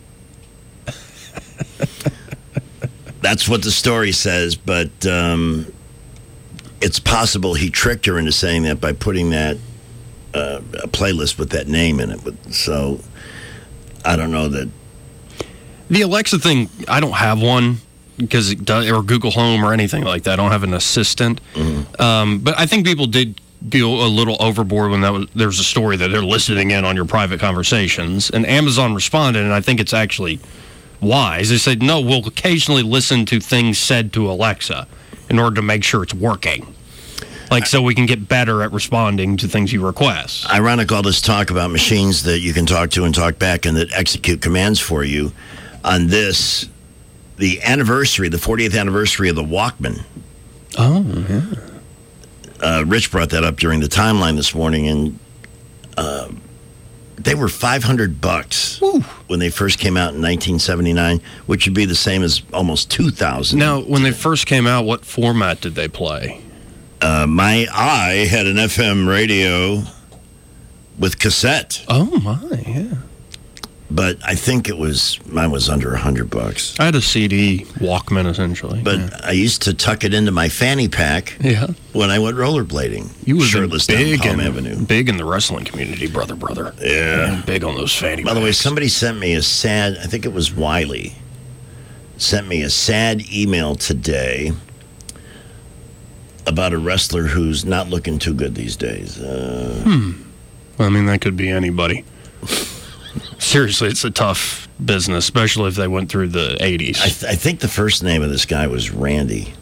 That's what the story says, but um, it's possible he tricked her into saying that by putting that uh, a playlist with that name in it. But, so I don't know that. The Alexa thing, I don't have one because it does, or Google Home or anything like that. I don't have an assistant. Mm-hmm. Um, but I think people did go a little overboard when that was, there was a story that they're listening in on your private conversations, and Amazon responded, and I think it's actually wise. They said, no, we'll occasionally listen to things said to Alexa in order to make sure it's working. Like, so we can get better at responding to things you request. Ironic, all this talk about machines that you can talk to and talk back and that execute commands for you. On this, the anniversary, the fortieth anniversary of the Walkman. Oh, yeah. Uh, Rich brought that up during the timeline this morning, and uh, they were five hundred bucks Woo. when they first came out in nineteen seventy-nine, which would be the same as almost two thousand. Now, when they first came out, what format did they play? Uh, my I had an F M radio with cassette. Oh, my, yeah. But I think it was, mine was under one hundred bucks. I had a C D Walkman, essentially. But yeah. I used to tuck it into my fanny pack yeah. when I went rollerblading. You were shirtless big down Palm in, Avenue. Big in the wrestling community, brother, brother. Yeah. yeah big on those fanny By the way, packs. somebody sent me a sad, I think it was Wiley, sent me a sad email today about a wrestler who's not looking too good these days. Uh, hmm. Well, I mean, that could be anybody. Seriously, it's a tough business, especially if they went through the eighties. I, th- I think the first name of this guy was Randy.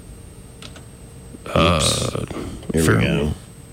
Uh, Here we go.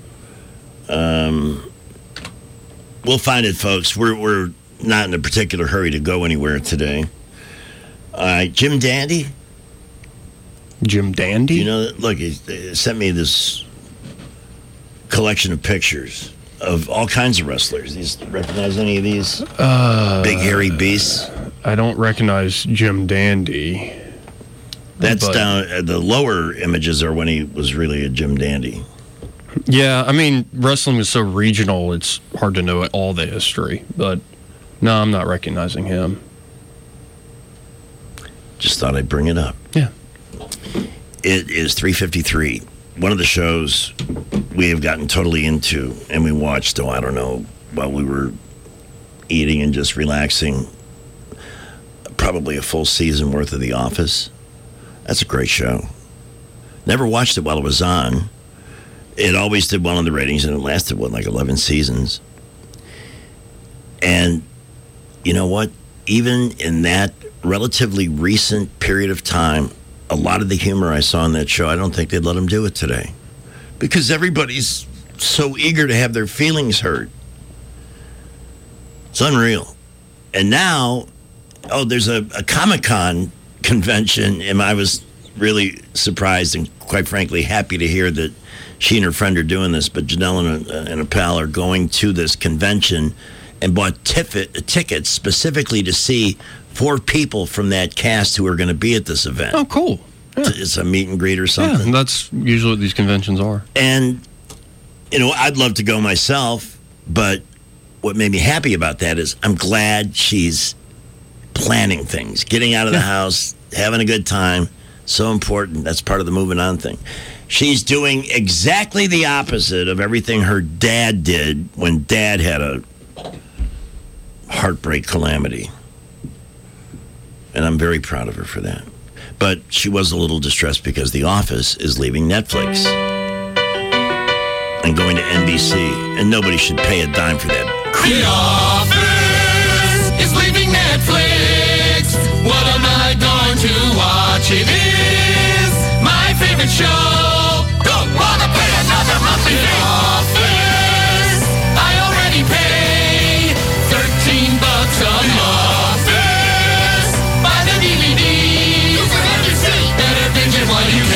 Um, we'll find it, folks. We're we're not in a particular hurry to go anywhere today. All right, Jim Dandy. Jim Dandy? You know, look, he, he sent me this collection of pictures of all kinds of wrestlers. Do you recognize any of these? Uh, Big hairy beasts? I don't recognize Jim Dandy. That's but, down, uh, the lower images are when he was really a Jim Dandy. Yeah, I mean, wrestling is so regional, it's hard to know all the history. But, no, I'm not recognizing him. Just thought I'd bring it up. Yeah. It is three fifty-three. One of the shows we have gotten totally into, and we watched, oh, I don't know, while we were eating and just relaxing, probably a full season worth of The Office. That's a great show. Never watched it while it was on. It always did well in the ratings, and it lasted, what, like eleven seasons. And you know what? Even in that relatively recent period of time, a lot of the humor I saw in that show, I don't think they'd let them do it today. Because everybody's so eager to have their feelings hurt. It's unreal. And now, oh, there's a, a Comic-Con convention, and I was really surprised and, quite frankly, happy to hear that she and her friend are doing this, but Janelle and a, and a pal are going to this convention and bought tif- tickets specifically to see four people from that cast who are going to be at this event. Oh, cool. Yeah. It's a meet and greet or something. Yeah, that's usually what these conventions are. And, you know, I'd love to go myself, but what made me happy about that is I'm glad she's planning things, getting out of the house, having a good time. So important. That's part of the moving on thing. She's doing exactly the opposite of everything her dad did when Dad had a heartbreak calamity. And I'm very proud of her for that. But she was a little distressed because The Office is leaving Netflix and going to N B C. And nobody should pay a dime for that. The Office is leaving Netflix. What am I going to watch? It is my favorite show. Don't want to pay another monthly fee. The Office, I already pay thirteen bucks a month. Office, buy the D V D. Better binge it while you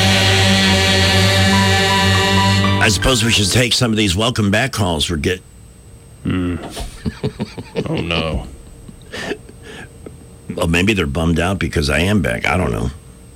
can. I suppose we should take some of these welcome back calls. We're get. Hmm. Oh no. Well, maybe they're bummed out because I am back. I don't know.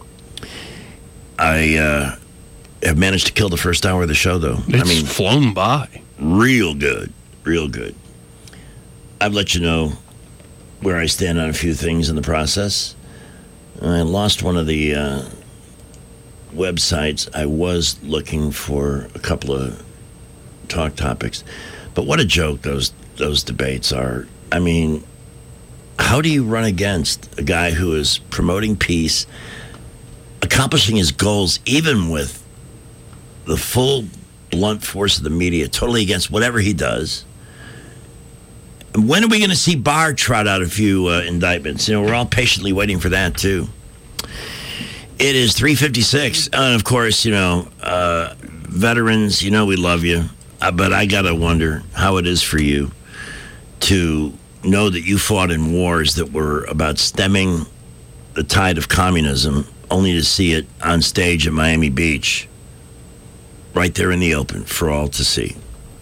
I uh, have managed to kill the first hour of the show, though. It's I mean, flown by. Real good. Real good. I've let you know where I stand on a few things in the process. I lost one of the uh, websites. I was looking for a couple of talk topics. But what a joke those those debates are. I mean, how do you run against a guy who is promoting peace, accomplishing his goals, even with the full blunt force of the media, totally against whatever he does? And when are we going to see Barr trot out a few uh, indictments? You know, we're all patiently waiting for that, too. It is three fifty-six. And, of course, you know, uh, veterans, you know we love you. Uh, but I got to wonder how it is for you to know that you fought in wars that were about stemming the tide of communism, only to see it on stage at Miami Beach, right there in the open for all to see.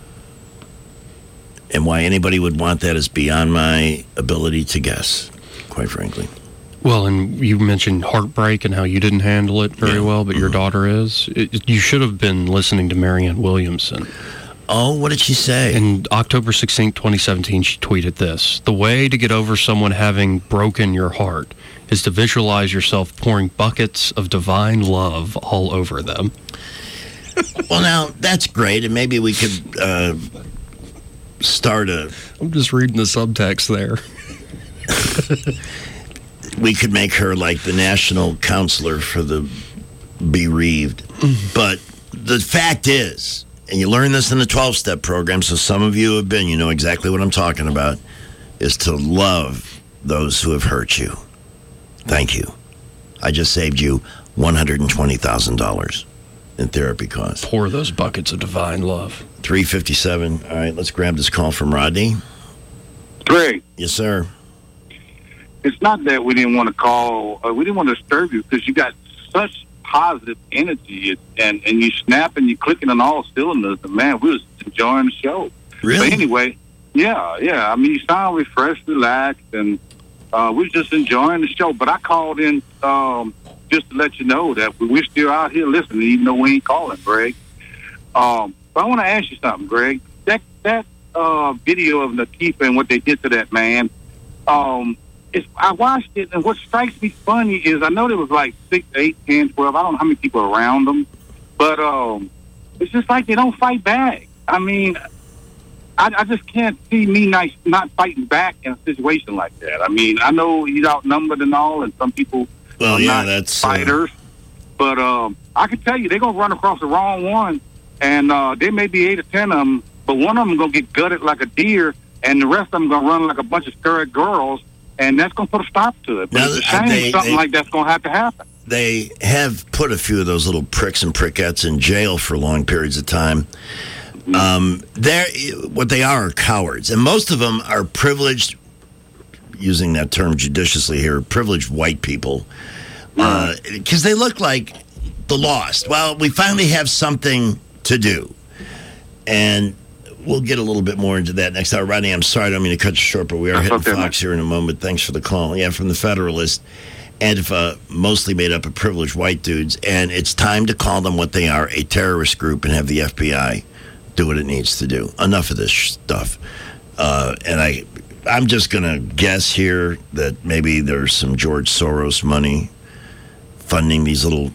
And why anybody would want that is beyond my ability to guess, quite frankly. Well, and you mentioned heartbreak and how you didn't handle it very yeah. well, but mm-hmm. your daughter is. It, you should have been listening to Marianne Williamson. Oh, what did she say? In October sixteenth, twenty seventeen, she tweeted this. The way to get over someone having broken your heart is to visualize yourself pouring buckets of divine love all over them. Well, now, that's great, and maybe we could uh, start a... I'm just reading the subtext there. We could make her like the national counselor for the bereaved. But the fact is... and you learn this in the twelve-step program, so some of you have been, you know exactly what I'm talking about, is to love those who have hurt you. Thank you. I just saved you one hundred twenty thousand dollars in therapy costs. Pour those buckets of divine love. three fifty-seven. All right, let's grab this call from Rodney. Greg. Yes, sir. It's not that we didn't want to call, uh, we didn't want to disturb you because you got such positive energy, and and you snap and you clicking on all cylinders, and man, we was enjoying the show. Really? But anyway, yeah, yeah. I mean, you sound refreshed, relaxed, and uh, we was just enjoying the show. But I called in um, just to let you know that we're still out here listening, even though we ain't calling, Greg. Um, but I want to ask you something, Greg. That that uh, video of Latifah and what they did to that man. Um, it's, I watched it, and what strikes me funny is I know there was like six, eight, ten, twelve. I don't know how many people around them, but um, it's just like they don't fight back. I mean, I, I just can't see me not, not fighting back in a situation like that. I mean, I know he's outnumbered and all, and some people well, are yeah, not that's, fighters. Uh... But um, I can tell you, they're going to run across the wrong one, and uh, there may be eight or ten of them, but one of them going to get gutted like a deer, and the rest of them going to run like a bunch of scared girls, and that's going to put a stop to it. But now, it's a shame they, something they, like that's going to have to happen. They have put a few of those little pricks and prickettes in jail for long periods of time. Um, they're, what they are are cowards, and most of them are privileged, using that term judiciously here, privileged white people, because uh, they look like the lost. Well, we finally have something to do, and we'll get a little bit more into that next hour. Rodney, I'm sorry, I don't mean to cut you short, but we are hitting okay, Fox man. here in a moment. Thanks for the call. Yeah, from the Federalist. Antifa, mostly made up of privileged white dudes, and it's time to call them what they are, a terrorist group, and have the F B I do what it needs to do. Enough of this stuff. Uh, and I, I'm just going to guess here that maybe there's some George Soros money funding these little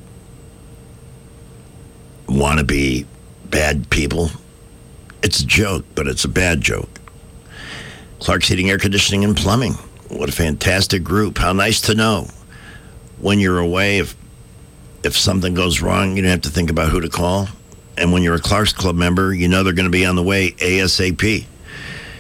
wannabe bad people. It's a joke, but it's a bad joke. Clark's Heating, Air Conditioning, and Plumbing. What a fantastic group. How nice to know when you're away, if if something goes wrong, you don't have to think about who to call. And when you're a Clark's Club member, you know they're going to be on the way ASAP.